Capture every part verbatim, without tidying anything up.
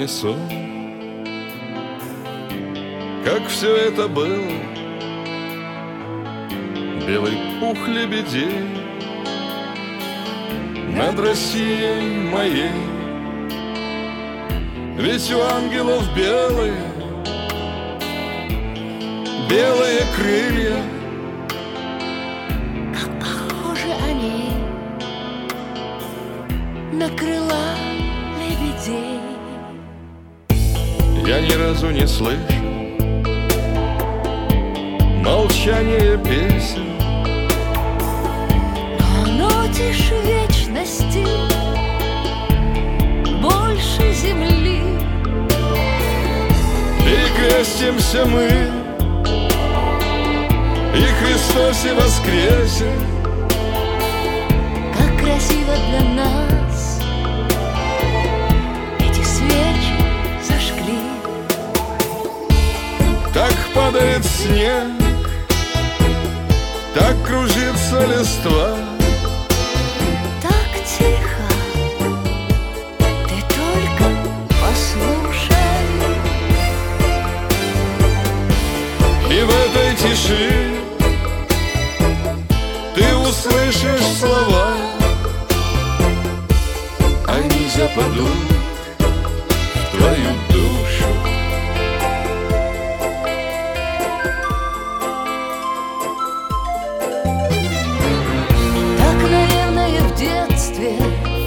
не сон. Как все это было, белый пух лебедей над Россией моей. Ведь у ангелов белые, белые крылья. Как похожи они на крыла лебедей. Я ни разу не слышу молчание песен, но оно тише вечности, больше земли. И крестимся мы, и Христосе воскресе. Как красиво для нас эти свечи зажгли. Так падает снег, так кружится листва. Так тихо, ты только послушай. И в этой тиши ты услышишь слова, они западут в твою душу. Так, наверное, в детстве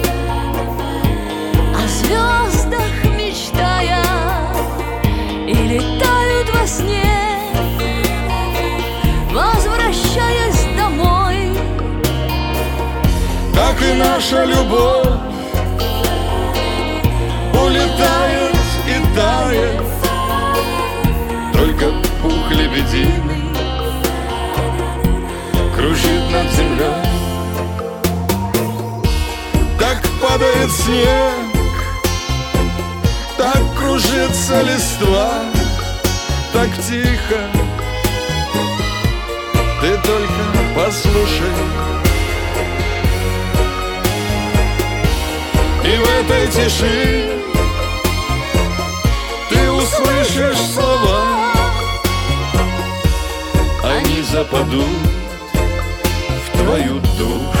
о звездах мечтая и летают во сне, возвращаясь домой. Так и наша любовь улетает и тает, только пух лебединый кружит над землей. Так падает снег, так кружится листва, так тихо, ты только послушай. И в этой тиши ты услышишь слова, они западут в твою душу.